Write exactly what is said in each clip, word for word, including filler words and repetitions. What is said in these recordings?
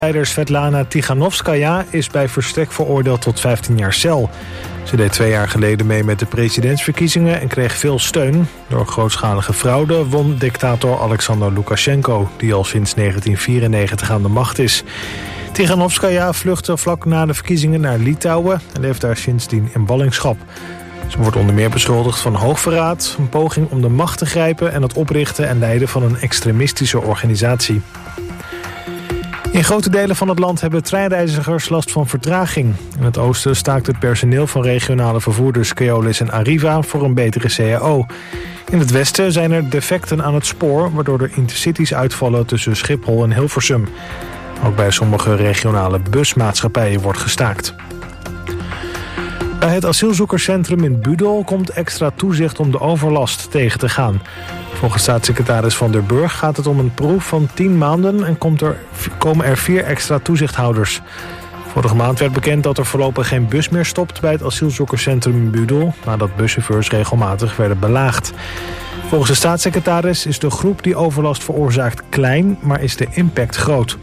Leider Svetlana Tikhanovskaya is bij verstek veroordeeld tot vijftien jaar cel. Ze deed twee jaar geleden mee met de presidentsverkiezingen en kreeg veel steun. Door grootschalige fraude won dictator Alexander Lukashenko, die al sinds negentien vierennegentig aan de macht is. Tikhanovskaya vluchtte vlak na de verkiezingen naar Litouwen en leeft daar sindsdien in ballingschap. Ze wordt onder meer beschuldigd van hoogverraad, een poging om de macht te grijpen en het oprichten en leiden van een extremistische organisatie. In grote delen van het land hebben treinreizigers last van vertraging. In het oosten staakt het personeel van regionale vervoerders Keolis en Arriva voor een betere C A O. In het westen zijn er defecten aan het spoor, waardoor er intercities uitvallen tussen Schiphol en Hilversum. Ook bij sommige regionale busmaatschappijen wordt gestaakt. Bij het asielzoekerscentrum in Budel komt extra toezicht om de overlast tegen te gaan. Volgens staatssecretaris Van der Burg gaat het om een proef van tien maanden en komt er, komen er vier extra toezichthouders. Vorige maand werd bekend dat er voorlopig geen bus meer stopt bij het asielzoekerscentrum in Budel, nadat buschauffeurs regelmatig werden belaagd. Volgens de staatssecretaris is de groep die overlast veroorzaakt klein, maar is de impact groot.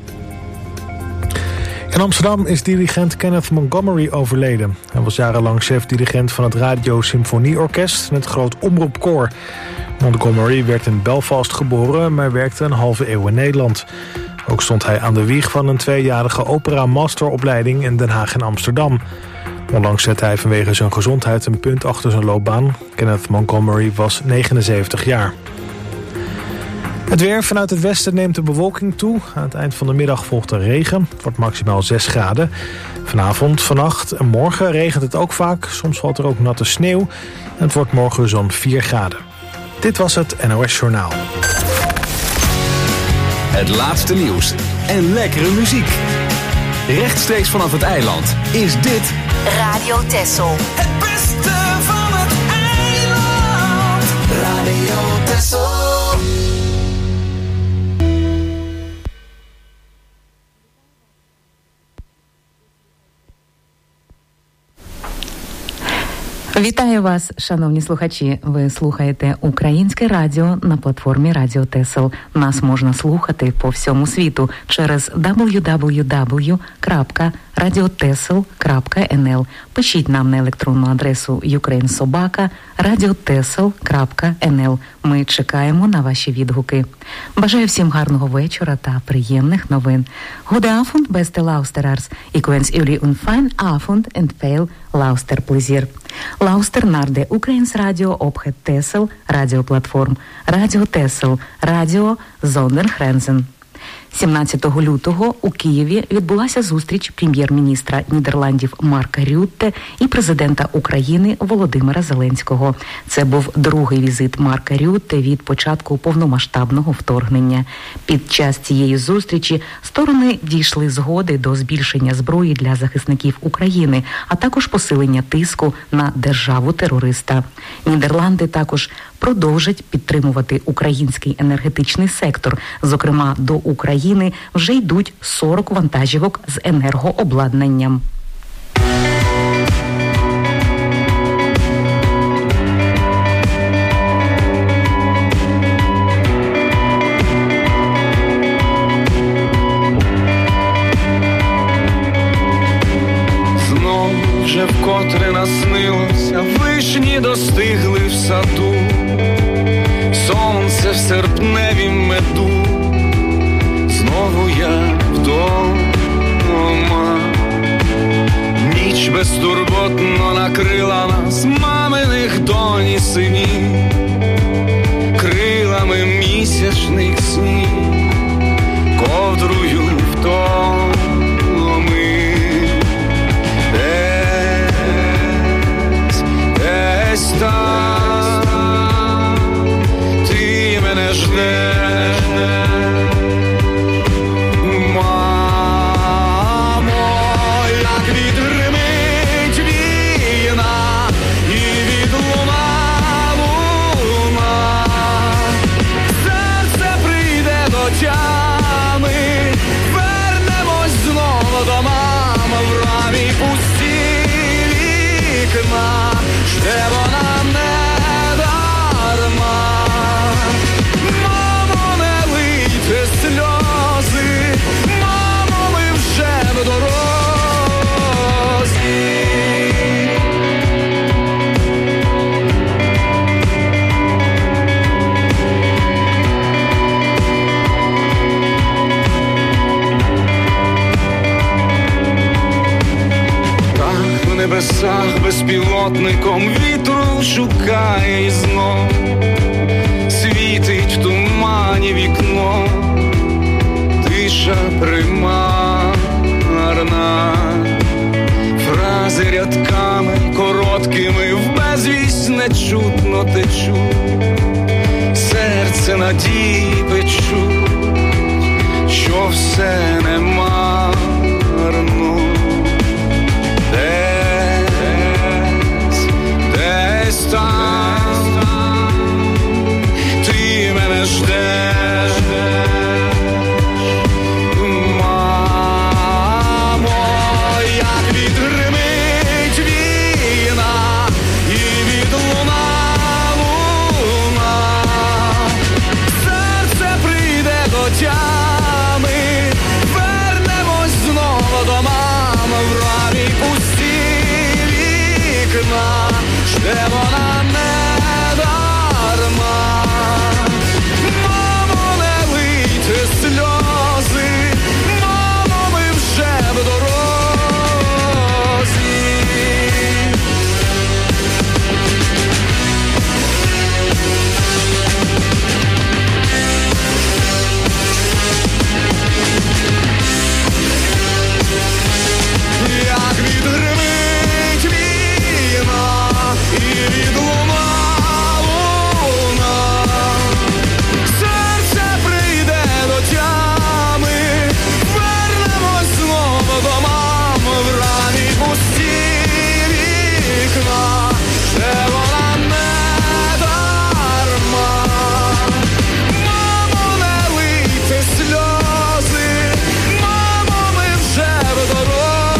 In Amsterdam is dirigent Kenneth Montgomery overleden. Hij was jarenlang chef-dirigent van het Radio Symfonieorkest en het Groot Omroepkoor. Montgomery werd in Belfast geboren, maar werkte een halve eeuw in Nederland. Ook stond hij aan de wieg van een tweejarige opera-masteropleiding in Den Haag en Amsterdam. Onlangs zette hij vanwege zijn gezondheid een punt achter zijn loopbaan. Kenneth Montgomery was negenenzeventig jaar. Het weer. Vanuit het westen neemt de bewolking toe. Aan het eind van de middag volgt er regen. Het wordt maximaal zes graden. Vanavond, vannacht en morgen regent het ook vaak. Soms valt er ook natte sneeuw. En het wordt morgen zo'n vier graden. Dit was het N O S Journaal. Het laatste nieuws en lekkere muziek. Rechtstreeks vanaf het eiland is dit Radio Texel. Het beste van het eiland. Radio Texel. Вітаю вас, шановні слухачі. Ви слухаєте Українське радіо на платформі Радіо Тесел. Нас можна слухати по всьому світу через дабл ю дабл ю дабл ю крапка радіотесел крапка ен ел. Пишіть нам на електронну адресу юкрейнсобака радіотесел крапка ен ел. Ми чекаємо на ваші відгуки. Бажаю всім гарного вечора та приємних новин. Goede avond, beste luisteraars. Ik wens jullie een fijn avond en veel luisterplezier. Luister naar de Oekraïns radio op het Tessel radioplatform Radio Tessel, radio zonder grenzen. сімнадцятого лютого у Києві відбулася зустріч прем'єр-міністра Нідерландів Марка Рютте і президента України Володимира Зеленського. Це був другий візит Марка Рютте від початку повномасштабного вторгнення. Під час цієї зустрічі сторони дійшли згоди до збільшення зброї для захисників України, а також посилення тиску на державу-терориста. Нідерланди також продовжать підтримувати український енергетичний сектор. Зокрема, до України вже йдуть сорок вантажівок з енергообладнанням. Знов вже вкотре наснилося, вишні достигли в саду, сонце в серпневім меду. Знову я вдома, ніч безтурботно накрила нас, маминих донь і синів, крилами місячних снів, ковдрую вдоми. Десь, десь там ти мене ждеш. Де вона не дарма, мамо, не лийте сльози, мамо, ми небесах безпілотником вітру шукає і знов світить в тумані вікно, тиша примарна, фрази рядками короткими в безвість нечутно течуть, серце надії печуть, що все не марно. Десь, десь там ти мене ждеш, мамо, як відгримить війна і відлуна луна, серце прийде до тями, вернемось знову до мами, в рамі пусті вікна, жде вона не дарма. Мамо, не лийте сльози, мамо, ми вже в дорозі. Як відгримить війна і відлуна луна, серце прийде до тями, вернемось знову до мами, в рамі пусті вікна, жде вона не дарма. Мамо, не лийте сльози, мамо, ми вже в дорозі.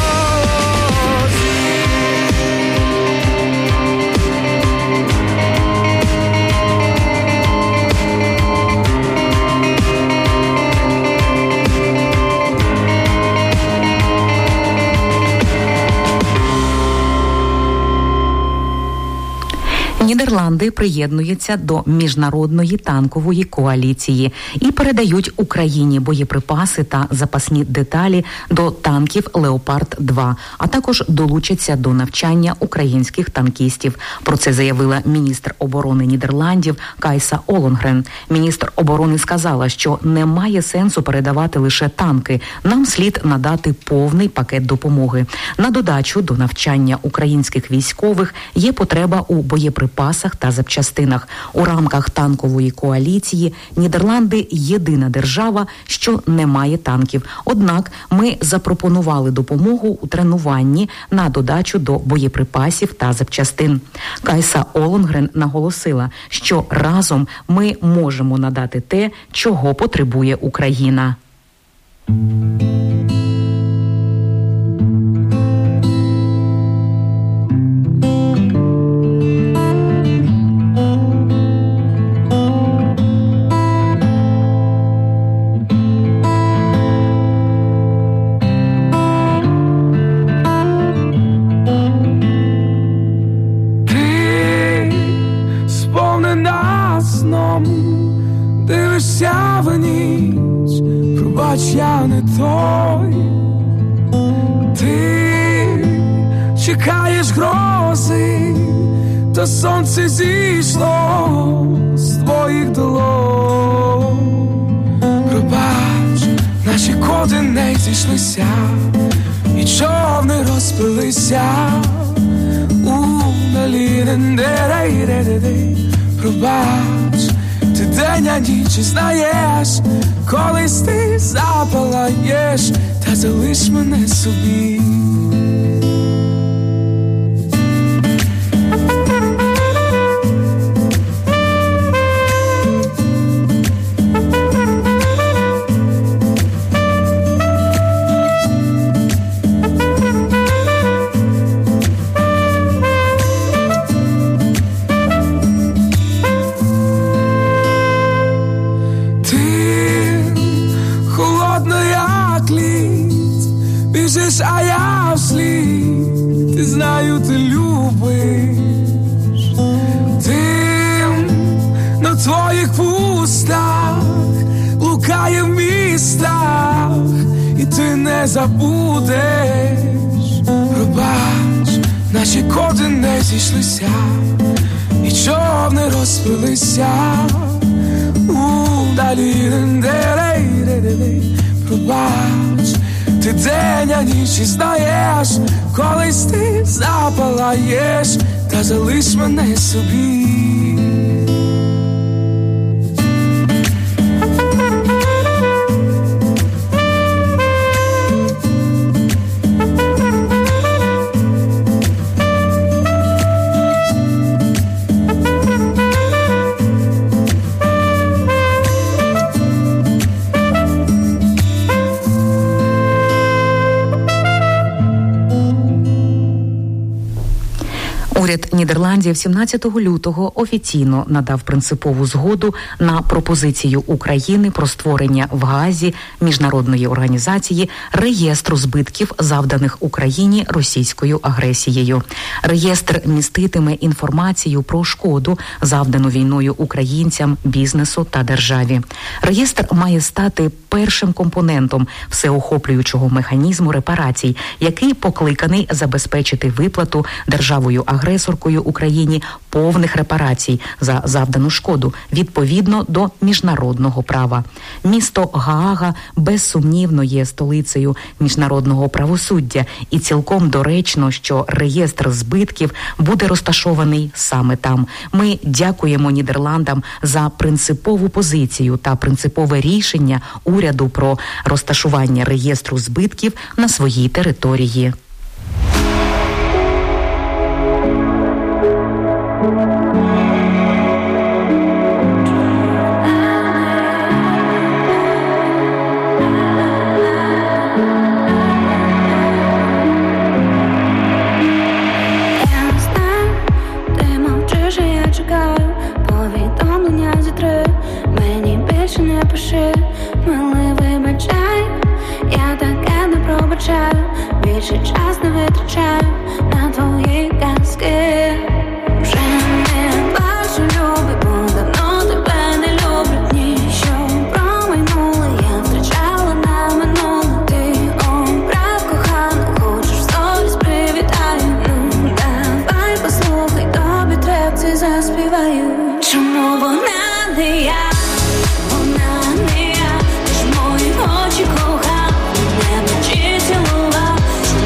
Нідерланди приєднуються до міжнародної танкової коаліції і передають Україні боєприпаси та запасні деталі до танків «Леопард два», а також долучаться до навчання українських танкістів. Про це заявила міністр оборони Нідерландів Кайса Олонгрен. Міністр оборони сказала, що немає сенсу передавати лише танки. Нам слід надати повний пакет допомоги. На додачу до навчання українських військових є потреба у боєприпасах та запчастинах. У рамках танкової коаліції Нідерланди – єдина держава, що не має танків. Однак ми запропонували допомогу у тренуванні на додачу до боєприпасів та запчастин. Кайса Олонгрен наголосила, що разом ми можемо надати те, чого потребує Україна. Дивишся в ніч, пробач, я не той. Ти чекаєш грози, та сонце зійшло з твоїх долонь. Пробач, наші коди не зійшлися, і човни розпилися у далі. Пробач, ти день, а ніч, знаєш, колись ти запалаєш, та залиш мене собі. Біжиш, а я вслід, ти знаю, ти любиш. Дим на твоїх вустах блукає в містах, і ти не забудеш. Пробач, наші коди не зійшлися, і човни розпилися у далі. Пробач, ти день, а ніч і знаєш, колись ти запалаєш, та залиш мене собі. Уряд Нідерландів сімнадцятого лютого офіційно надав принципову згоду на пропозицію України про створення в Гаазі міжнародної організації реєстру збитків, завданих Україні російською агресією. Реєстр міститиме інформацію про шкоду, завдану війною українцям, бізнесу та державі. Реєстр має стати першим компонентом всеохоплюючого механізму репарацій, який покликаний забезпечити виплату державою агресоркою Україні повних репарацій за завдану шкоду відповідно до міжнародного права. Місто Гаага безсумнівно є столицею міжнародного правосуддя, і цілком доречно, що реєстр збитків буде розташований саме там. Ми дякуємо Нідерландам за принципову позицію та принципове рішення уряду про розташування реєстру збитків на своїй території. Більше час не витрачаю на твої казки. Вже не бачу люби, бо давно тебе не люблю. Ні, що промайнули, я втрачала на минуле. Ти обрав кохану, хочеш в сторіс привітаю. Ну, давай послухай, тобі трепці заспіваю. Чому вона не я? Вона не я, ти ж мої очі кохав, не вночі цілував.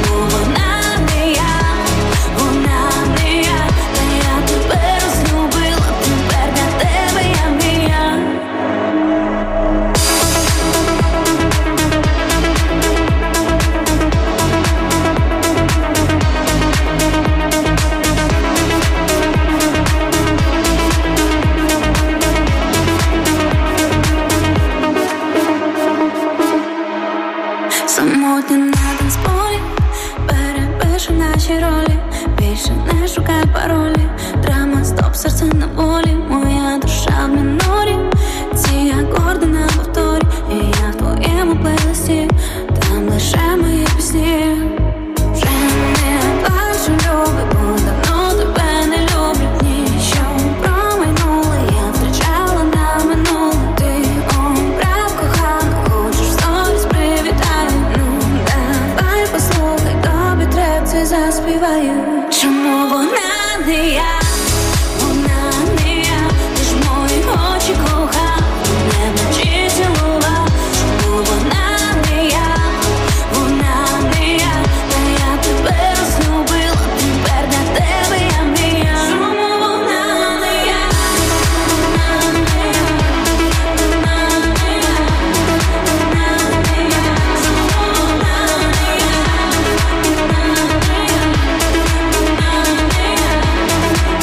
Самотня на танцполі, перепишу наші ролі. Більше не шукай паролі. Драма, стоп, серце на волі. Моя душа в мінорі. Ці акорди на повторі. І я в твоєму плейлисті. Там лише мої пісні. Вже не бачу люби, бо давно тебе не люблю. Ні, що промайнули, я втрачала на минуле. Ти обрав кохану, хочеш в сторіс привітаю. Ну, давай послухай, тобі трепці заспіваю. Чому вона не я? Вона не я, ти ж мої очі кохав, не вночі цілував. Чому вона не я? Вона не я, та я тебе розлюбила, тепер для тебе я мрія. Чому вона не я? Вона не я, вона не я, вона не я. Чому вона не я? Вона не я, вона не я.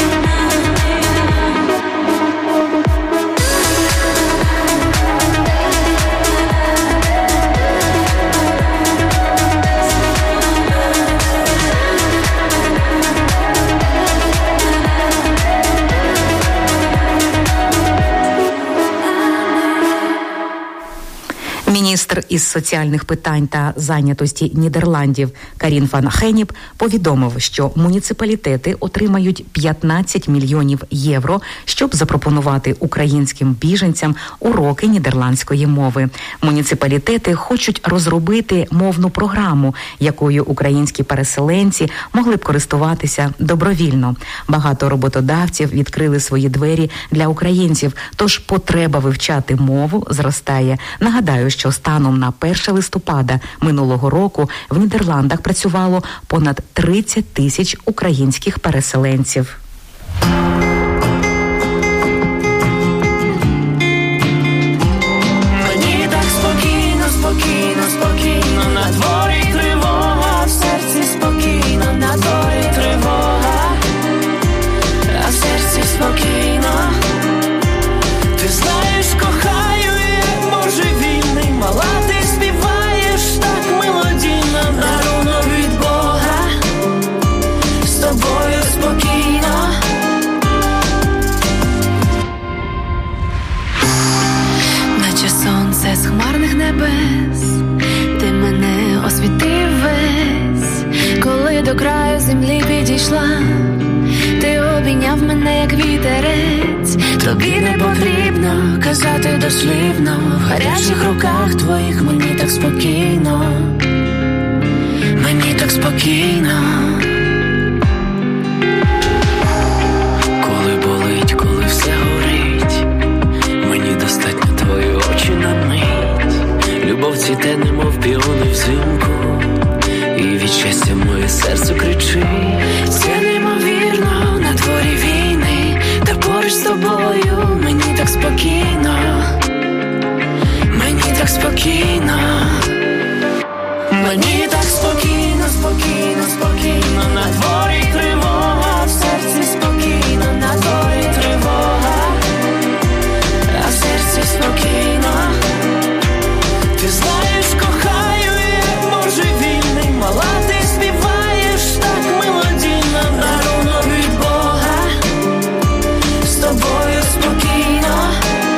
Міністр із соціальних питань та зайнятості Нідерландів Карін ван Геніп повідомив, що муніципалітети отримають п'ятнадцять мільйонів євро, щоб запропонувати українським біженцям уроки нідерландської мови. Муніципалітети хочуть розробити мовну програму, якою українські переселенці могли б користуватися добровільно. Багато роботодавців відкрили свої двері для українців, тож потреба вивчати мову зростає. Нагадаю, що станом на перше листопада минулого року в Нідерландах працювало понад тридцять тисяч українських переселенців. Мені так спокійно, спокійно, спокійно, на дворі тривога, в серці спокійно, на дворі тривога, а в серці спокійно. Ти знаєш, кохаю, як божевільний, мала, ти співаєш так мелодійно, дарунок від Бога, з тобою спокійно. Наче сонце з хмарних небес, ти мене освітив весь, коли до краю землі підійшла, ти обійняв мене, як вітерець. Тобі не потрібно казати дослівно, в гарячих руках твоїх мені так спокійно, мені так спокійно. Коли болить, коли все горить, мені достатньо твої очі на мить. Любов цвіте, немов піони взимку, і від щастя моє серце кричить. Це неймовірно, на дворі війни, та поруч з тобою мені так спокійно, мені так спокійно. Мені так спокійно, спокійно, спокійно, на дворі тривога, в серці спокійно, на дворі тривога, а в серці спокійно. Ти знаєш, кохаю, як божевільний, мала, ти співаєш так мелодійно, дарунок від Бога, з тобою спокійно.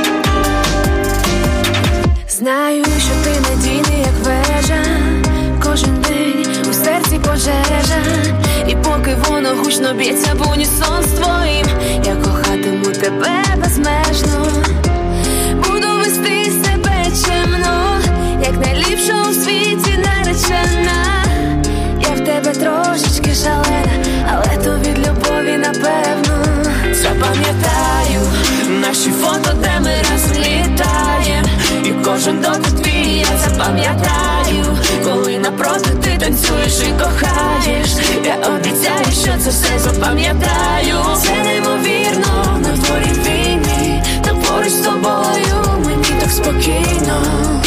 Знаю, що ти надійний, як вежа, кожен день у серці пожежа, і поки воно гучно б'ється в унісон з твоїм, я кохатиму тебе безмежно, буду вести себе чемно, як найліпша у світі наречена. Я в тебе трошечки шалена, але то від любові, напевно. Запам'ятаю наші фото, де ми разом літаєм, і кожен дотик твій я запам'ятаю, коли напроти ти танцюєш і кохаєш. Я обіцяю, що це все запам'ятаю. Це неймовірно, на дворі війни, та поруч з тобою мені так спокійно,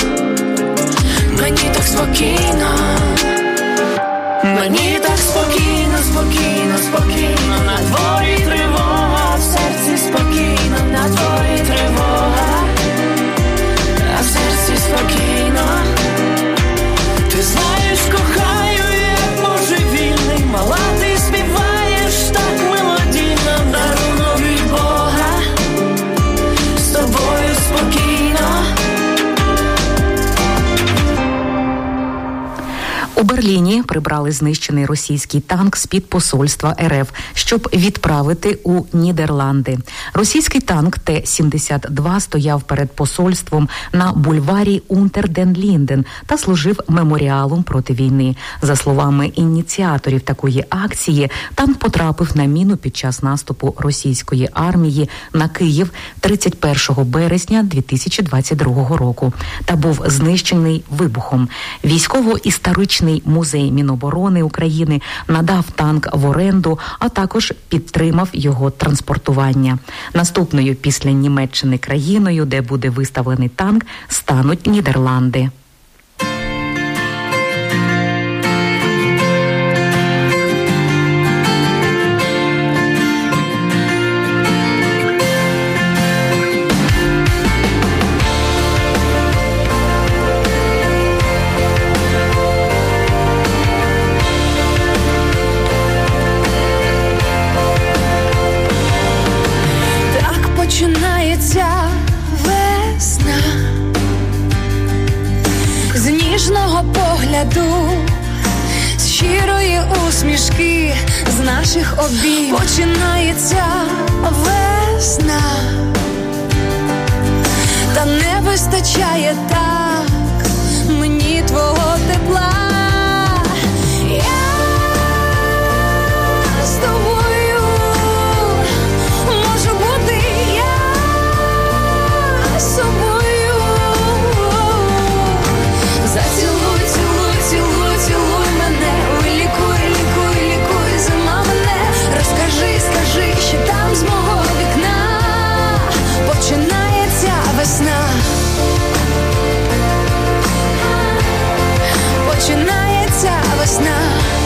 мені так спокійно. Мені так спокійно, спокійно, спокійно, на дворі тривога, в серці спокійно, на дворі тривога, а в серці спокійно. Ти знаєш, кохаю, як божевільний, мала, ти співаєш так мелодійно, дарунок від Бога, з тобою спокійно. У Берліні прибрали знищений російський танк з-під посольства РФ, щоб відправити у Нідерланди. Російський танк Т сімдесят два стояв перед посольством на бульварі Унтер-ден-Лінден та служив меморіалом проти війни. За словами ініціаторів такої акції, танк потрапив на міну під час наступу російської армії на Київ тридцять першого березня дві тисячі двадцять другого року та був знищений вибухом. Військово-історичний музей Міноборони України надав танк в оренду, а також підтримав його транспортування. Наступною після Німеччини країною, де буде виставлений танк, стануть Нідерланди. Починається весна, усмішки з наших обійм. Починається весна, та не вистачає так мені твого тепла. Я з тобою можу бути, я з собою. Зацілуй, цілуй, цілуй, цілуй мене, ой, лікуй, лікуй, лікуй, зима мене. Розкажи, скажи, що там з мого вікна починається весна. Починається весна.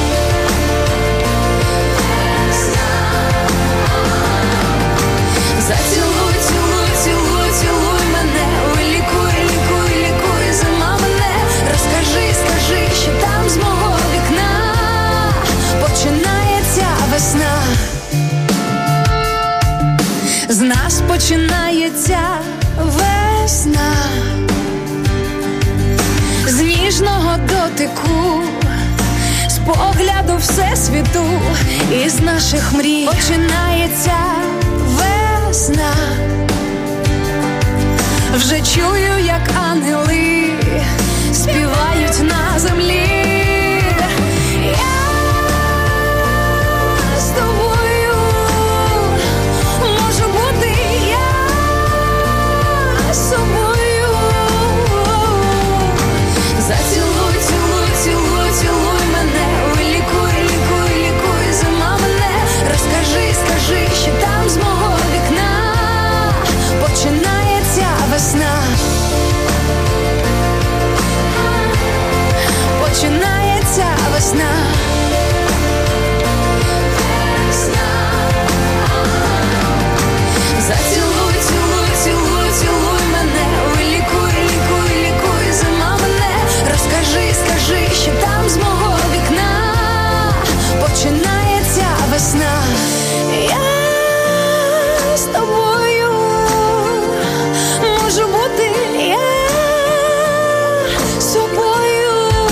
Зацілуй, цілуй, цілуй, цілуй мене, ой, лікуй, лікуй, лікуй, зима мене. Розкажи, скажи, що там з мого вікна починається весна. З нас починається весна, з ніжного дотику, з погляду всесвіту, із наших мрій починається весна. Вже чую, як ангели співають на землі. Я з тобою можу бути, я з собою. Зацілуй, цілуй, цілуй, цілуй мене, ой, лікуй, лікуй, лікуй, зима мене. Розкажи, скажи, що там з мого вікна починається весна. Починається весна. Зацілуй, цілуй, цілуй, цілуй мене, ой, лікуй, лікуй, лікуй, зима мене. Розкажи, скажи, що там з мого вікна починається весна. Я з тобою можу бути, я з собою.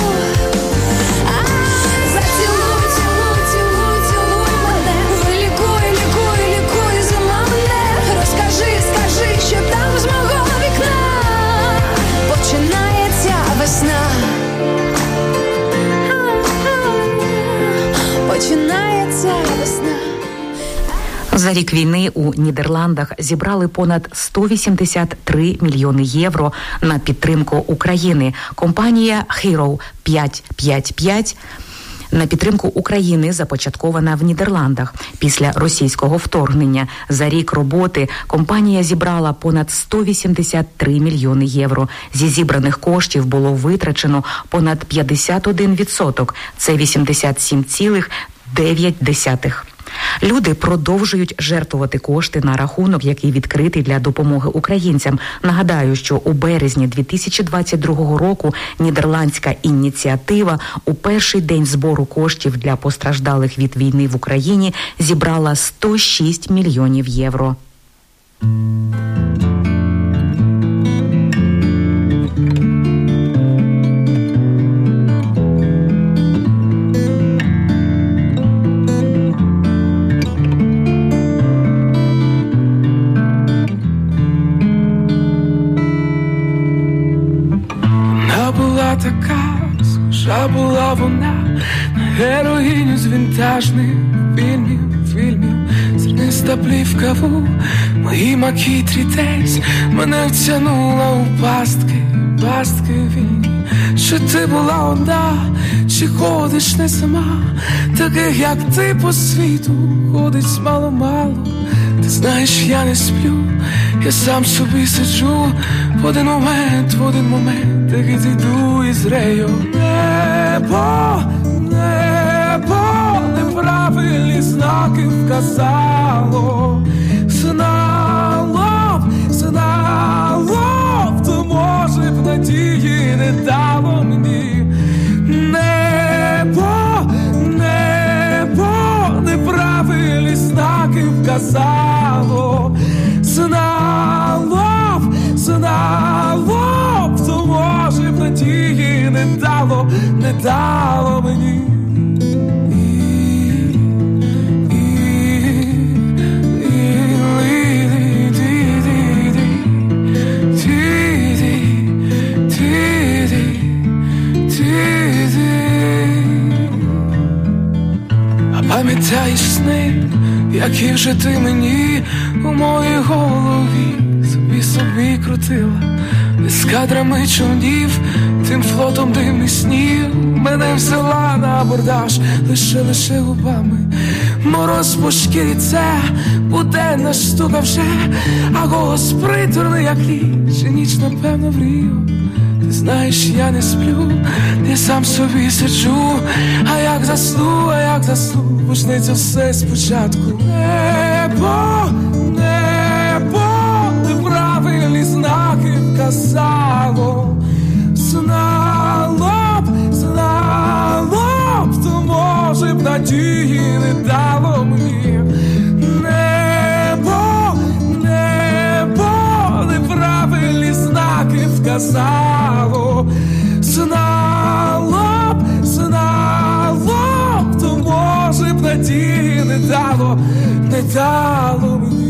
Зацілуй, цілуй, цілуй, цілуй мене, ой, лікуй, лікуй, лікуй, зима мене. Розкажи, скажи, що там з мого вікна починається весна. Починається весна. За рік війни у Нідерландах зібрали понад сто вісімдесят три мільйони євро на підтримку України. Компанія Hero п'ять п'ять п'ять на підтримку України започаткована в Нідерландах. Після російського вторгнення за рік роботи компанія зібрала понад сто вісімдесят три мільйони євро. Зі зібраних коштів було витрачено понад п'ятдесят один відсоток. Це вісімдесят сім цілих дев'ять десятих. Люди продовжують жертвувати кошти на рахунок, який відкритий для допомоги українцям. Нагадаю, що у березні дві тисячі двадцять другого року нідерландська ініціатива у перший день збору коштів для постраждалих від війни в Україні зібрала сто шість мільйонів євро. Така схожа була вона на героїню з вінтажних фільмів, фільмів. Зерниста плівка в моїй макітрі десь мене втягнула у пастки, пастки вільні. Чи ти була одна, чи ходиш не сама? Таких, як ти, по світу ходить мало-мало. Ти знаєш, я не сплю, я сам собі сиджу. В один момент, в один момент, так і зійду із рею. Небо, небо, неправильні знаки вказало. Знало б, знало б, то може б надії не дало мені. Небо, небо, неправильні знаки вказало. Знало б, знало б, то може б надії не дало, не дало мені. І Пам'ятаєш сни, які вже ти мені у моїй голові собі собі крутила, із кадрами човнів, тим флотом димних снів. Мене взяла на абордаж лише, лише губами. Мороз по шкірі, це буденна штука вже, а голос приторний, як ліс, і ніч, напевно, мрію. Ти знаєш, я не сплю, я сам собі сиджу, а як засну, а як засну, почнеться все спочатку. Небо, небо, неправильні знаки вказало. Знало б, знало б, то може б надії не дало мені. Небо, небо, неправильні знаки вказало. Знало б, знало б, то може б надії не дало, не дало мені.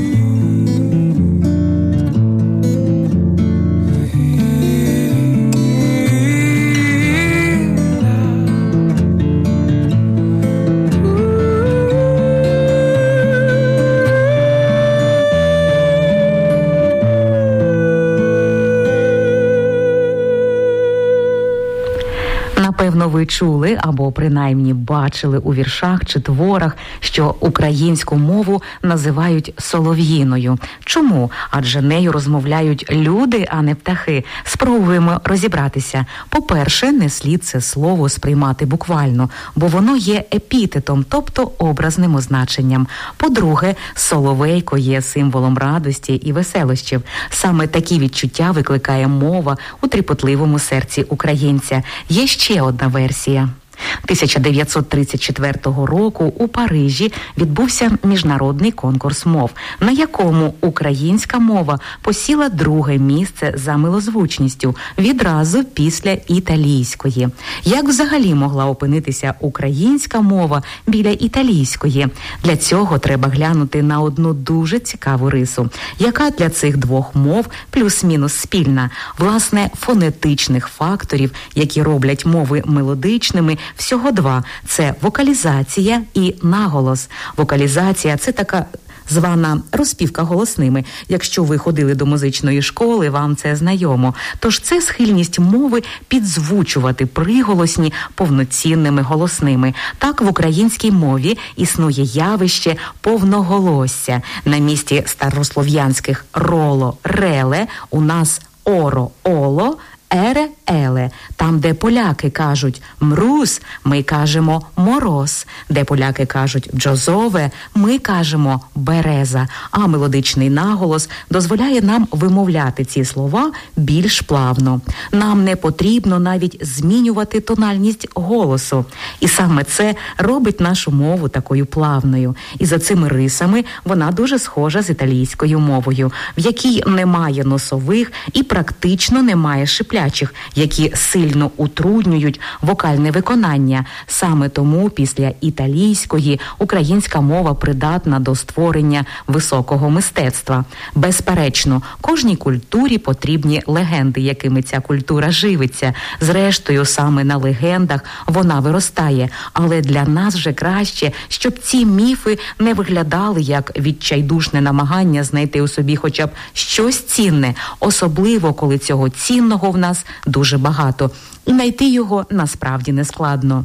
Напевно, ви чули або принаймні бачили у віршах чи творах, що українську мову називають солов'їною. Чому? Адже нею розмовляють люди, а не птахи. Спробуємо розібратися. По-перше, не слід це слово сприймати буквально, бо воно є епітетом, тобто образним означенням. По-друге, соловейко є символом радості і веселощів. Саме такі відчуття викликає мова у тріпотливому серці українця. Є ще одна версія. тисяча дев'ятсот тридцять четвертого року у Парижі відбувся міжнародний конкурс мов, на якому українська мова посіла друге місце за милозвучністю, відразу після італійської. Як взагалі могла опинитися українська мова біля італійської? Для цього треба глянути на одну дуже цікаву рису, яка для цих двох мов плюс-мінус спільна. Власне, фонетичних факторів, які роблять мови мелодичними, всього два – це вокалізація і наголос. Вокалізація – це така звана розпівка голосними. Якщо ви ходили до музичної школи, вам це знайомо. Тож це схильність мови підзвучувати приголосні повноцінними голосними. Так в українській мові існує явище повноголосся. На місці старослов'янських роло, реле у нас оро, оло, ере, еле. Там, де поляки кажуть мруз, ми кажемо мороз. Де поляки кажуть бджозове, ми кажемо береза. А мелодичний наголос дозволяє нам вимовляти ці слова більш плавно. Нам не потрібно навіть змінювати тональність голосу. І саме це робить нашу мову такою плавною. І за цими рисами вона дуже схожа з італійською мовою, в якій немає носових і практично немає шиплячих, які сильно утруднюють вокальне виконання. Саме тому після італійської українська мова придатна до створення високого мистецтва. Безперечно, кожній культурі потрібні легенди, якими ця культура живиться. Зрештою, саме на легендах вона виростає. Але для нас вже краще, щоб ці міфи не виглядали як відчайдушне намагання знайти у собі хоча б щось цінне, особливо коли цього цінного в нас дуже багато. І знайти його насправді не складно.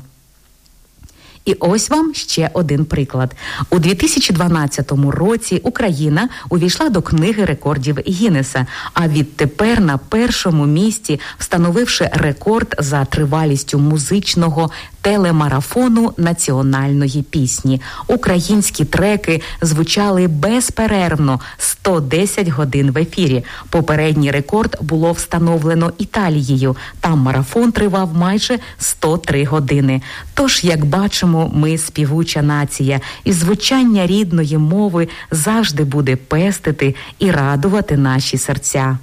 І ось вам ще один приклад. У дві тисячі дванадцятому році Україна увійшла до книги рекордів Гіннеса, а відтепер на першому місці, встановивши рекорд за тривалістю музичного телемарафону національної пісні. Українські треки звучали безперервно сто десять годин в ефірі. Попередній рекорд було встановлено Італією. Там марафон тривав майже сто три години. Тож, як бачимо, ми співуча нація, і звучання рідної мови завжди буде пестити і радувати наші серця.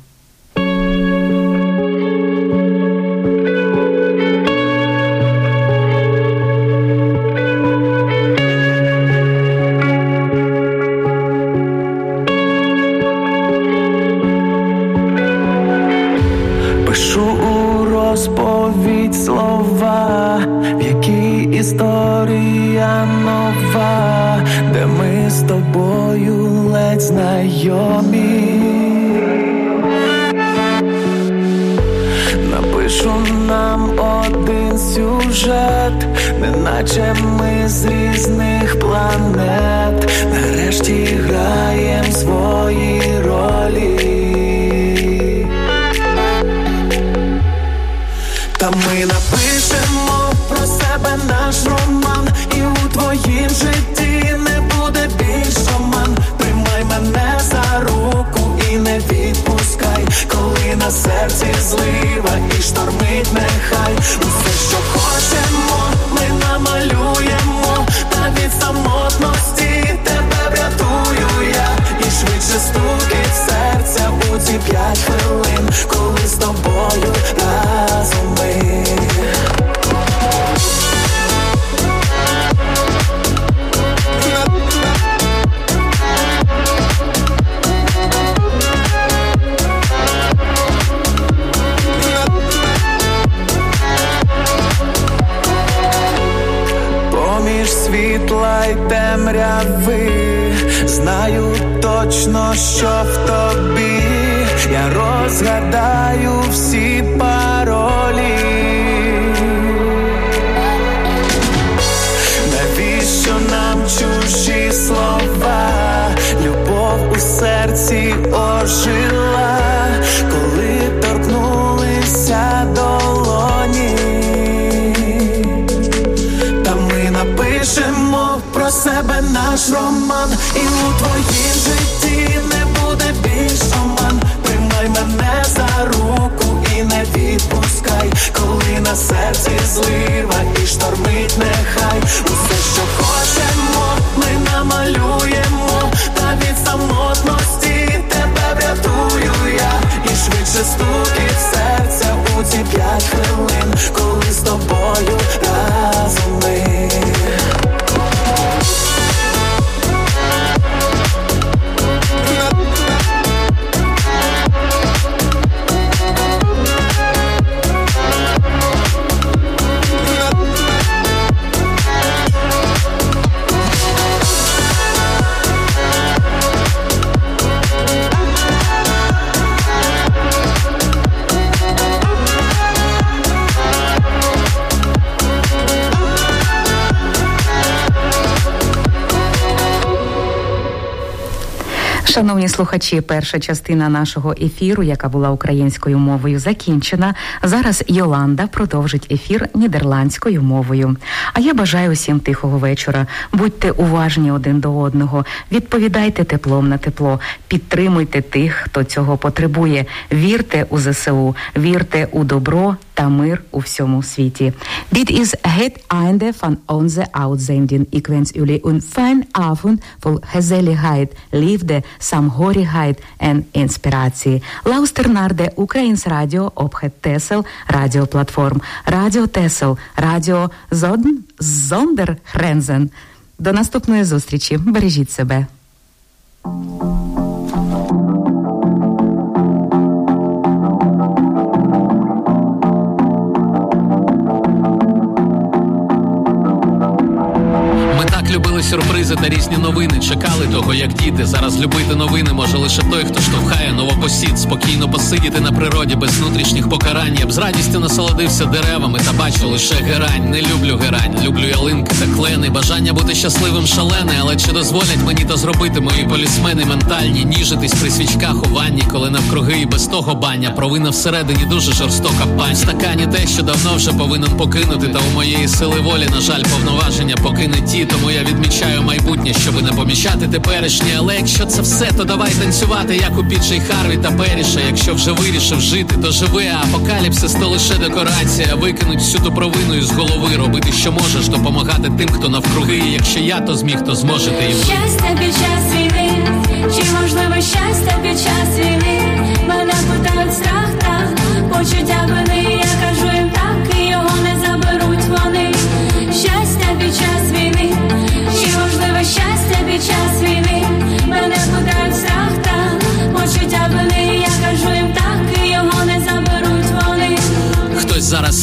Пишу у розповідь слова, в якій історія нова. тобою ледь знайомі. Напишу нам один сюжет, неначе ми з різних планет. Нарешті граєм свої ролі. Та ми напишемо про себе наш роман, і у твоїм житті не буде більш оман. Тримай мене за руку і не відпускай, коли на серці злива і штормить нехай. Усе, що хочемо, ми намалюємо, та від самотності тебе врятую я. І швидше стукить серця у ці п'ять хвилин, коли з тобою разом ми. Поміж світла й темряви знаю точно, що в тобі. Я розгадаю всі паролі. Навіщо нам чужі слова? Любов у серці ожила, коли торкнулися долоні. Та ми напишемо про себе наш роман, і у твоїм житті не буде більш оман. Тримай мене за руку і не відпускай, коли на серці злива і штормить нехай. Усе, що хочемо, ми намалюємо, та від самотності тебе врятую я. І швидше стукить серця у ці п'ять хвилин, коли з тобою разом ми. Шановні слухачі, перша частина нашого ефіру, яка була українською мовою, закінчена. Зараз Йоланда продовжить ефір нідерландською мовою. А я бажаю усім тихого вечора. Будьте уважні один до одного, відповідайте теплом на тепло, підтримуйте тих, хто цього потребує. Вірте у зе се у, вірте у добро та мир у всьому світі. Dit is het einde van onze uitzending. Ik wens jullie een fijn avond vol gezelligheid, liefde, saamhorigheid en inspiratie. Luister naar de Ukraïns Radio op het Texel radioplatform. Radio Texel, radio zonder grenzen. До наступної зустрічі. Бережіть себе. Любили сюрпризи та різні новини, чекали того, як діти. Зараз любити новини може лише той, хто штовхає новопосід. Спокійно посидіти на природі без внутрішніх покарань. Я б з радістю насолодився деревами та бачу лише герань. Не люблю герань, люблю ялинки та клени. Бажання бути щасливим шалене, але чи дозволять мені то зробити мої полісмени ментальні? Ніжитись при свічках у ванні, коли навкруги і без того баня. Провина всередині дуже жорстока пань. В стакані те, що давно вже повинен покинути, та у моєї сили волі, на жаль, повноваження поки не ті. Тому я відмічаю майбутнє, щоби не помічати теперішнє. Але якщо це все, то давай танцювати, як у Піджей Харві та Періша. Якщо вже вирішив жити, то живи, а апокаліпсис то лише декорація. Викинуть всю ту провину із голови, робити, що можеш, допомагати тим, хто навкруги. І якщо я то зміг, то зможете і ви. Щастя під час війни, чи можливо щастя під час війни? Мене питають страх, так, почуття вини. Я кажу їм так, і його не заберуть вони. Щастя під час війни, чи можливо щастя під час війни? Мене питають страх, так, почуття вини. Я кажу їм так, і його не заберуть вони. Хтось зараз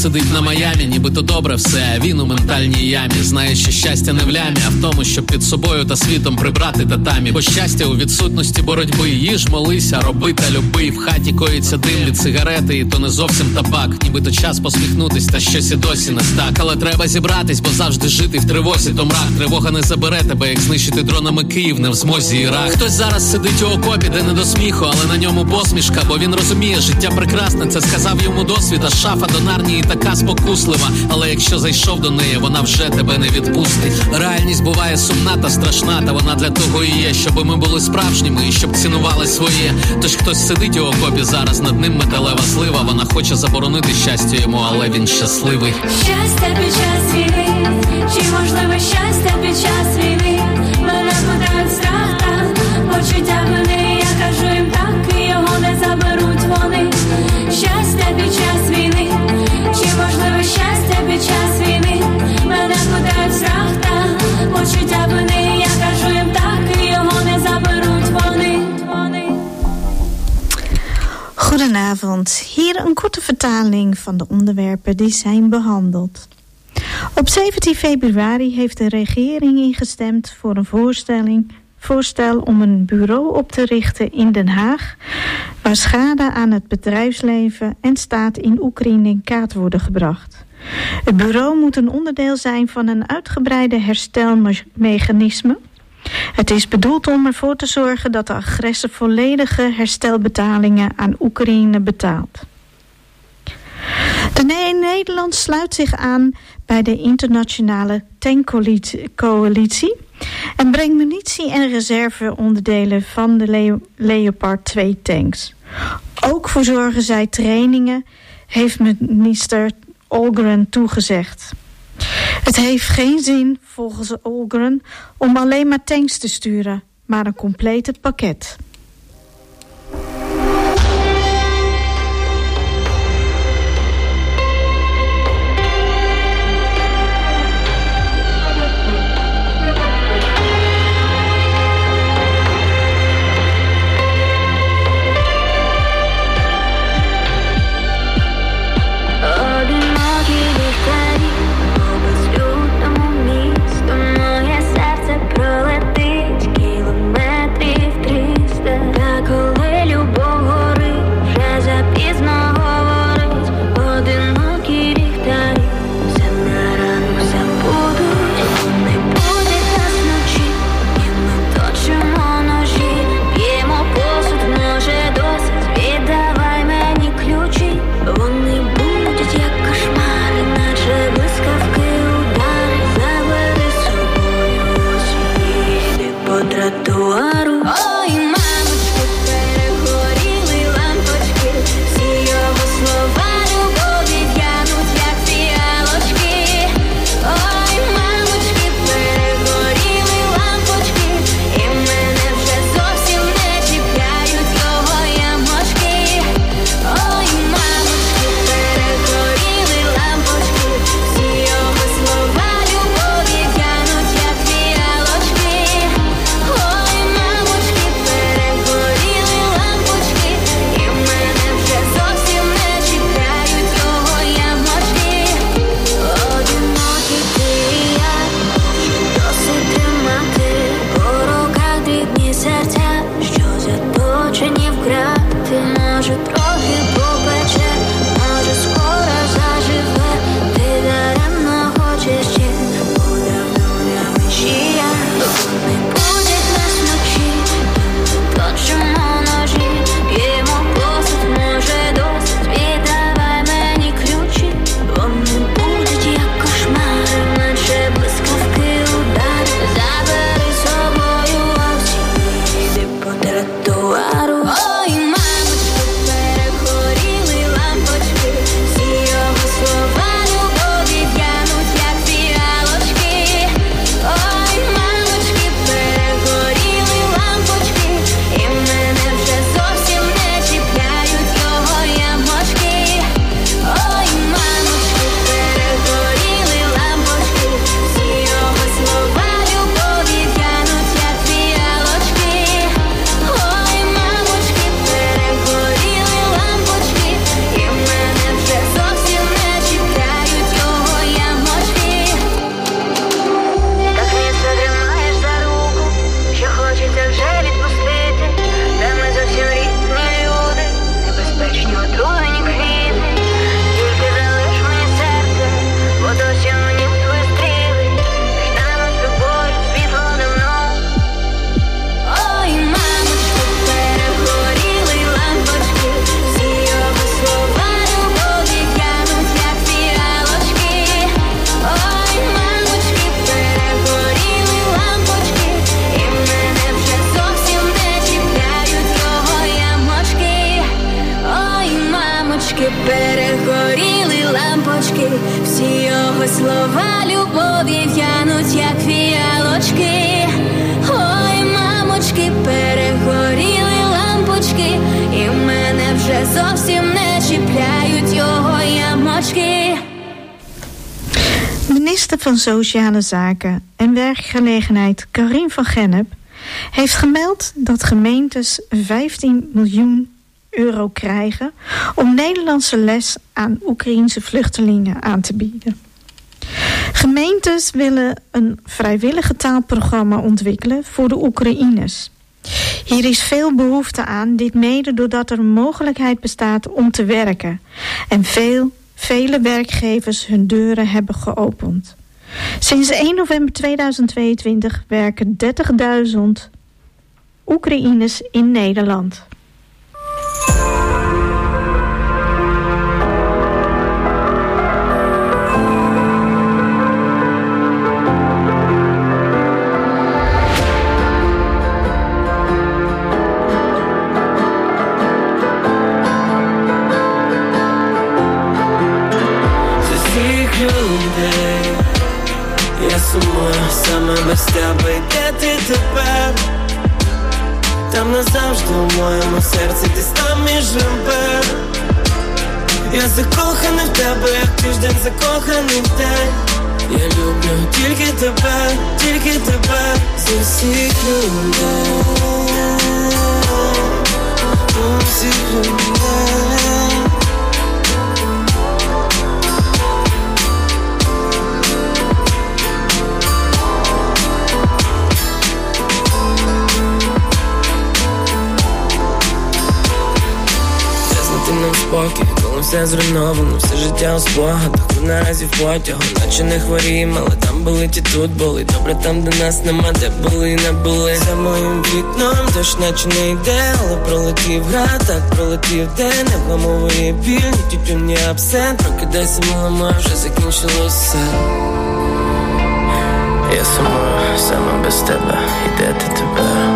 сидить на Майамі, нібито добре все, а він у ментальній ямі. Знає, що щастя не в лямі, а в тому, щоб під собою та світом прибрати татамі. Бо щастя у відсутності боротьби. Їж, молися, роби та люби. В хаті коїться дим від сигарети, і то не зовсім табак. Нібито час посміхнутись, та щось і досі не так. Але треба зібратись, бо завжди жити в тривозі, то мрак. Тривога не забере тебе, як знищити дронами Київ, не в змозі Ірак. Хтось зараз сидить у окопі, де не до сміху, але на ньому посмішка, бо він розуміє, життя прекрасне, це сказав йому досвід. А шафа до Нарнії така спокуслива, але якщо зайшов до неї, вона вже тебе не відпустить. Реальність буває сумна та страшна, та вона для того і є, щоб ми були справжніми і щоб цінували своє. Тож хтось сидить у окопі зараз, над ним металева слива. Вона хоче заборонити щастя йому, але він щасливий. Щастя під час війни, чи можливе щастя під час війни? Мене питають страх та почуття вини. Я кажу їм так, і його не заберуть вони. Щастя під час війни, чи можливе щастя під час війни? Мене питають страх та почуття вини. Я кажу їм так, і його не заберуть вони. Goedenavond, hier een korte vertaling van de onderwerpen die zijn behandeld. Op zeventien februari heeft de regering ingestemd voor een voorstelling, voorstel om een bureau op te richten in Den Haag, waar schade aan het bedrijfsleven en staat in Oekraïne in kaart worden gebracht. Het bureau moet een onderdeel zijn van een uitgebreide herstelmechanisme. Het is bedoeld om ervoor te zorgen dat de agressor volledige herstelbetalingen aan Oekraïne betaalt. De Nederland sluit zich aan bij de internationale tankcoalitie en brengt munitie en reserveonderdelen van de Le- Leopard twee tanks. Ook verzorgen zij trainingen, heeft minister Olgren toegezegd. Het heeft geen zin, volgens Olgren, om alleen maar tanks te sturen, maar een complete pakket. Пролетить кілометрів тріста. всі його слова любов'ю в'януть, як фіалочки. Ой, мамочки, перегоріли лампочки, і мене вже зовсім не чіпляють його ямочки. Minister van Sociale Zaken en Werkgelegenheid Karin van Gennep heeft gemeld dat gemeentes vijftien miljoen euro krijgen om Nederlandse les aan Oekraïense vluchtelingen aan te bieden. Gemeentes willen een vrijwillige taalprogramma ontwikkelen voor de Oekraïners. Hier is veel behoefte aan, dit mede doordat er een mogelijkheid bestaat om te werken en veel, vele werkgevers hun deuren hebben geopend. Sinds één november tweeduizend tweeëntwintig werken dertigduizend Oekraïners in Nederland. Я сумую саме без тебе, і де ти тепер? Там назавжди у моєму серці ти став мій жемпер. Я закоханий в тебе, як тиждень закоханий в день. Я люблю тільки тебе, тільки тебе з усіх людей, усіх людей. Спокій, коли все зруйновано, все життя у спогадах. Ми наразі в потягу, наче не хворіємо, але там болить і тут болить. Добре там, де нас нема, де були і не були. За моїм вікном дощ наче не йде, але пролетів град, так пролетів день. Не вламовує біль, ні тютюн, ні абсент. Прокидайся, мила моя, вже закінчилось все. Я сумую саме без тебе, і де ти тепер?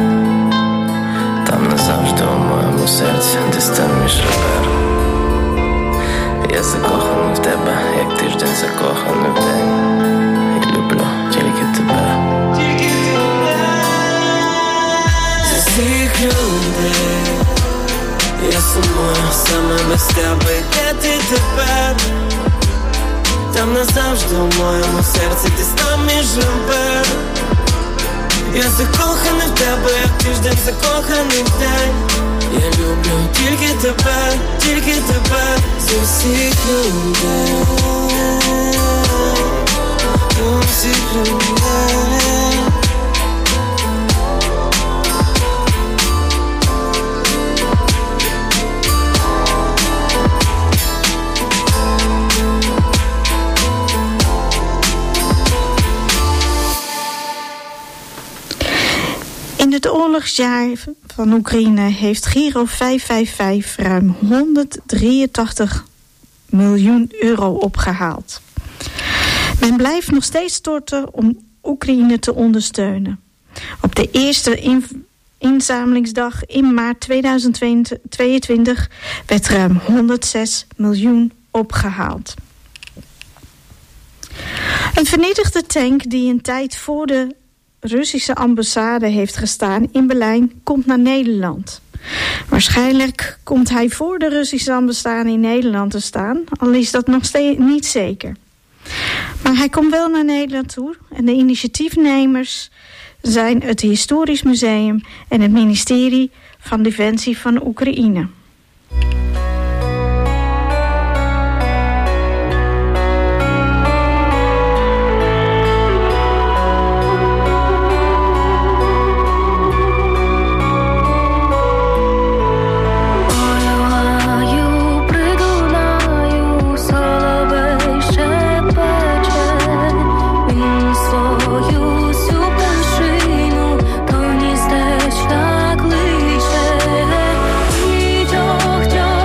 Там назавжди у моєму серці, де став мій жемпер. Я закоханий в тебе, як тиждень закоханий в день. І люблю тільки тебе. Тільки тебе. З усіх людей я сумую саме без тебе, і де ти тепер? Там назавжди у моєму серці, де став мій жемпер. Я закоханий в тебе, як тиждень закоханий в день. Я люблю тільки тебе, тільки тебе з усіх людей, усіх людей. In het oorlogsjaar van Oekraïne heeft Giro vijf vijf vijf ruim honderddrieëntachtig miljoen euro opgehaald. Men blijft nog steeds storten om Oekraïne te ondersteunen. Op de eerste in- inzamelingsdag in maart tweeduizend tweeëntwintig werd ruim honderdzes miljoen opgehaald. Een vernietigde tank die een tijd voor de Russische ambassade heeft gestaan in Berlijn komt naar Nederland. Waarschijnlijk komt hij voor de Russische ambassade in Nederland te staan, al is dat nog steeds niet zeker. Maar hij komt wel naar Nederland toe en de initiatiefnemers zijn het Historisch Museum en het ministerie van Defensie van Oekraïne. Так лише, і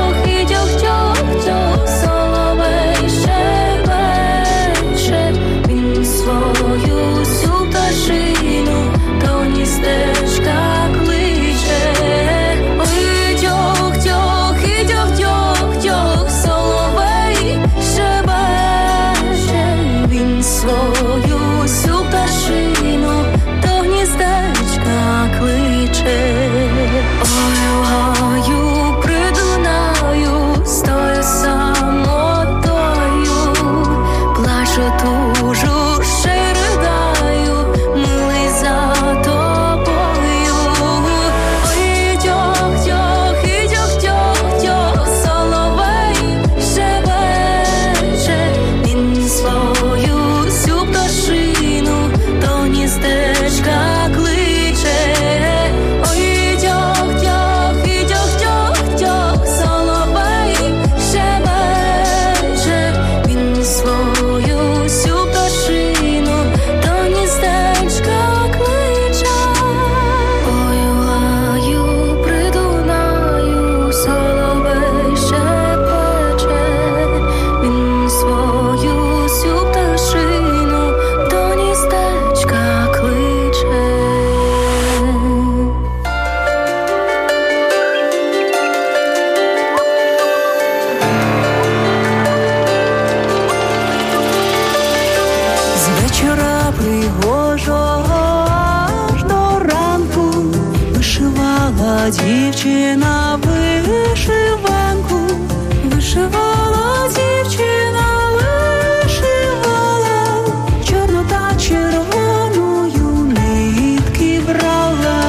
вечора пригожого аж до ранку вишивала дівчина вишиванку, вишивала дівчина, вишивала, чорну та червоною нитки брала.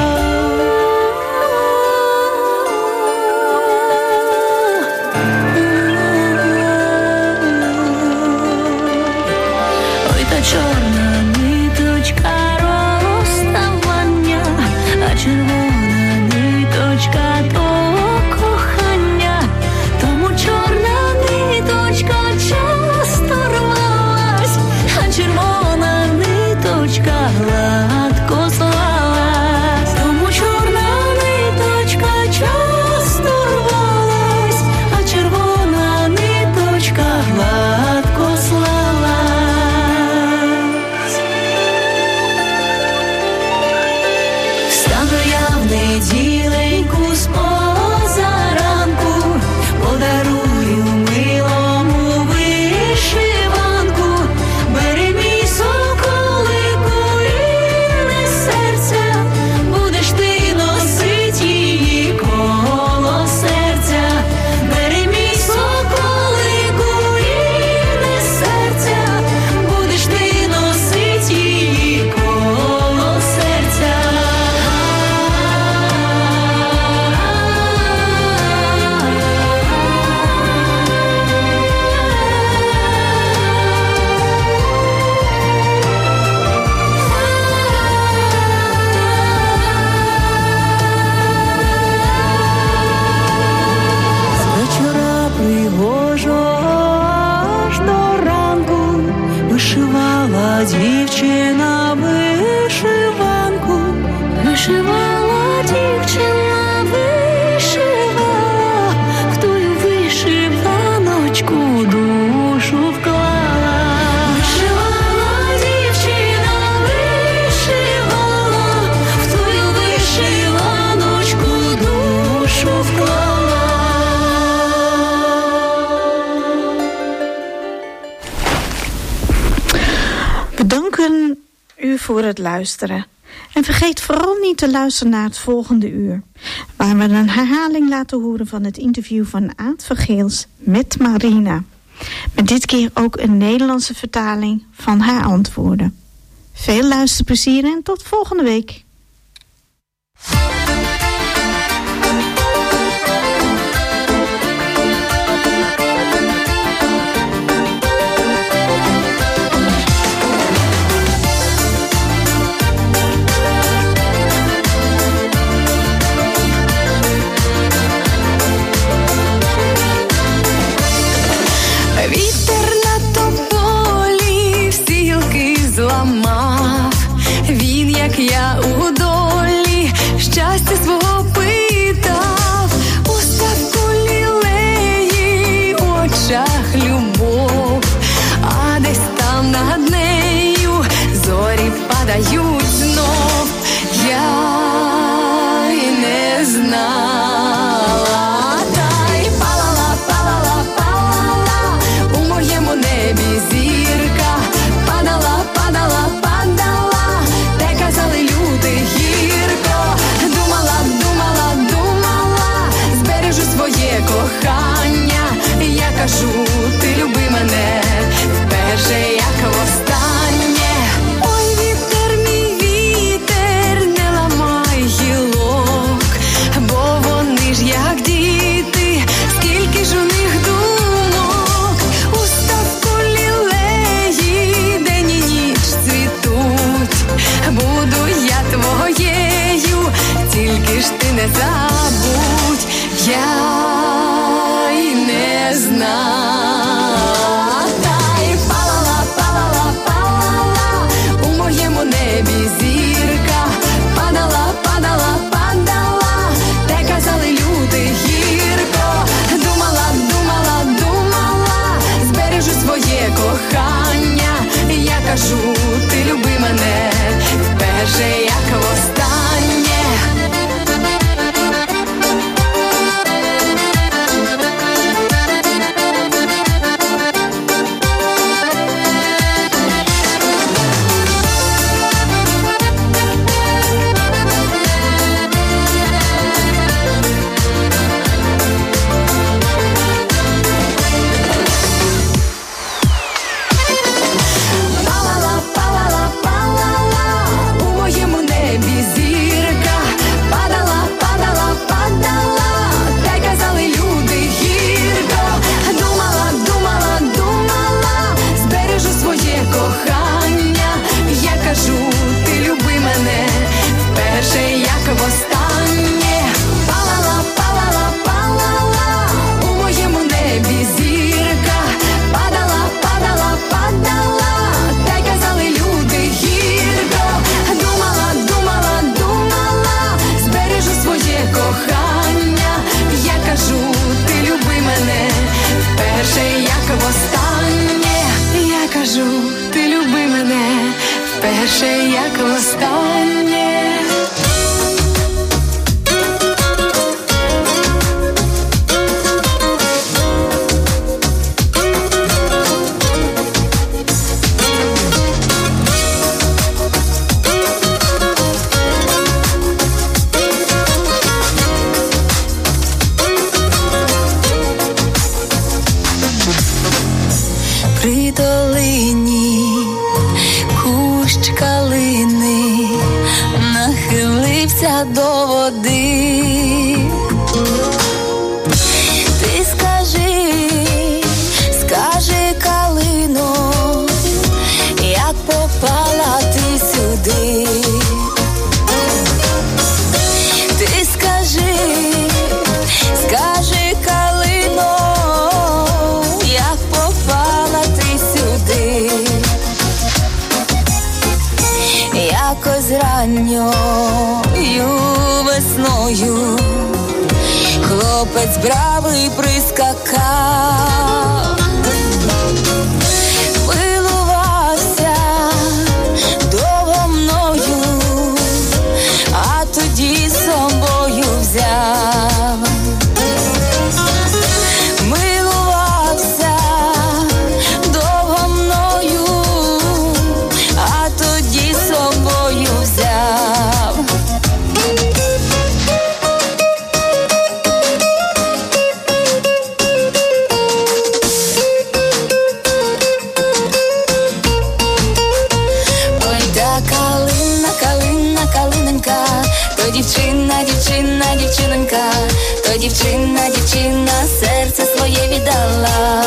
Ой, та чорна ниточка розставання, а червона ниточка то кохання, тому чорна ниточка часто рвалась, а червона ниточка гладко слалась, тому чорна ниточка часто рвалась, а червона ниточка гладко слалась. Стану я в неділеньку з позаранку, подарую милому вишиванку, бери мій соколику рідне серця, будеш ти носить її коло серця, бери мій соколику рідне серця, будеш ти носить її коло серця. З вечора пригожого аж до ранку вишивала дівчина вишиванку, вишивала дівчина, вишивала, в тую вишиваночку душу вклала. Вишивала дівчина, вишивала, в тую вишиваночку душу вклала. We danken u voor het luisteren. En vergeet vooral niet te luisteren naar het volgende uur, waar we een herhaling laten horen van het interview van Aad Vergeels met Marina. Met dit keer ook een Nederlandse vertaling van haar antwoorden. Veel luisterplezier en tot volgende week. Вітер на тополі всі гілки зламав, він, як я, у долі щастя свого питав, у ставку лілеї, у очах любов, а десь там над нею зорі падають знов. Я й не знала, та й палала, палала, палала у моєму небі зірка, падала, падала, падала, те казали люди гірко, думала, перше, як востаннє. При долині кущ калини нахилився до води. Ти скажи, скажи, калино, як попала ти сюди. Ти скажи, скажи, калино, як попала ти сюди. Якось ранньою весною хлопець бравий прискакав, милувався довго мною, а тоді з собою взяв. Милувався довго мною, а тоді з собою взяв. Ой, та калина, калина, калиненька, то дівчина, дівчина, дівчинонька, то дівчина, дівчина, серце своє віддала.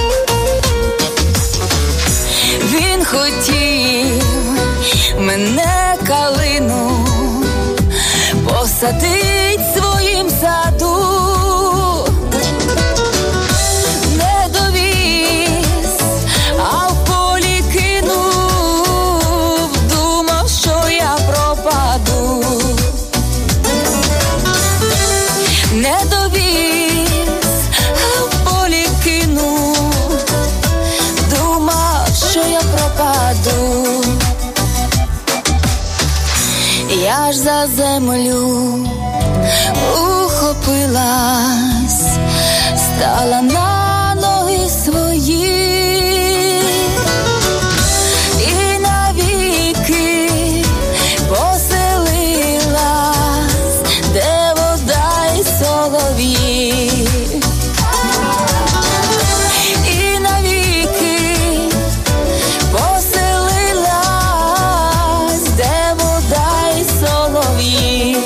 Він хотів мене, калину, посадить в своїм саду. Не довіз, а в полі кинув, думав, що я пропаду. Не довіз, а в полі кинув, думав, що я пропаду. Я ж за землю ухопилась, стала на ноги свої і навіки поселилась, де вода й солов'ї. І навіки поселилась, де вода й солов'ї.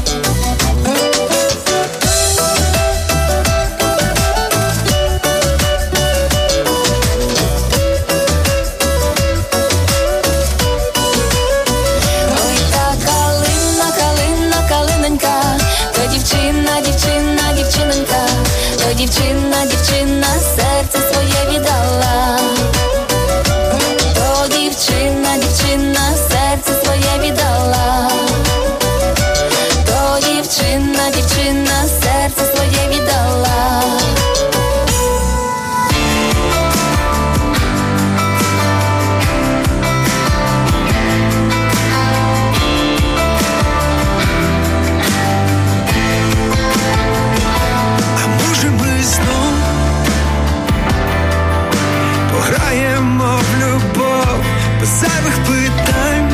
Ой, та калина, калина, калиненька, то дівчина, дівчина, дівчинонька, то дівчина, дівчина, серце своє віддала. То дівчина, дівчина, серце своє віддала. То дівчина, дівчина, серце своє віддала. А може ми знов пограємо в любов без зайвих питань,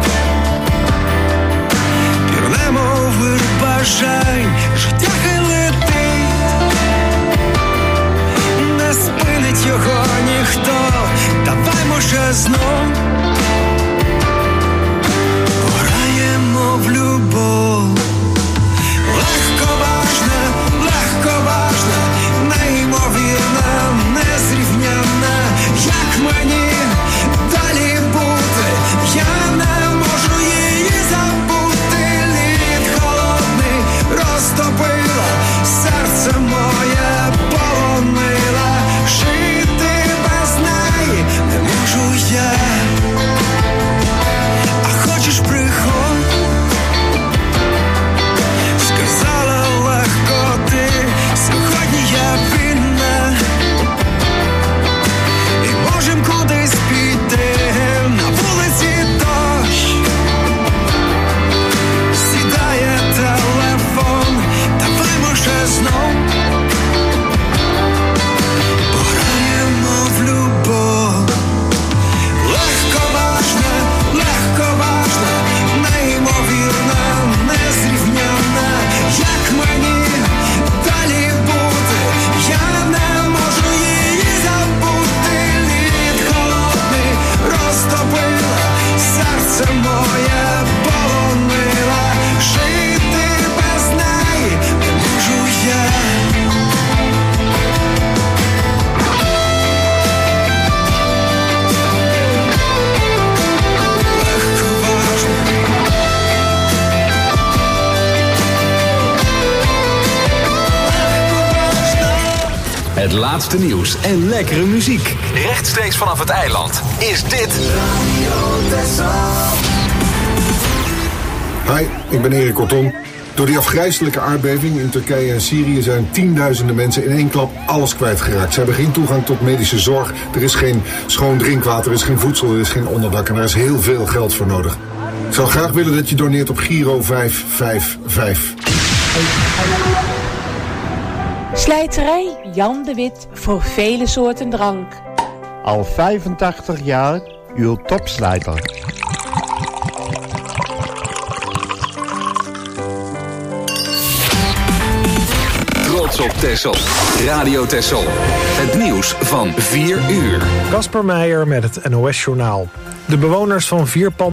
пірнемо у вир бажань, життя хай летить, не спинить його ніхто. Давай, може, знов пограємо в любов. Легковажна, легковажна, неймовірна, незрівняна. Як мені далі бути? Я Het laatste nieuws en lekkere muziek. Rechtstreeks vanaf het eiland is dit Radio Texel. Hi, ik ben Erik Kortom. Door die afgrijselijke aardbeving in Turkije en Syrië zijn tienduizenden mensen in één klap alles kwijtgeraakt. Ze hebben geen toegang tot medische zorg, er is geen schoon drinkwater, er is geen voedsel, er is geen onderdak en er is heel veel geld voor nodig. Ik zou graag willen dat je doneert op Giro vijf vijf vijf. Slijterij Jan de Wit voor vele soorten drank. Al vijfentachtig jaar uw topslijter. Trots op Texel. Radio Texel. Het nieuws van vier uur. Casper Meijer met het N O S-journaal. De bewoners van vier panden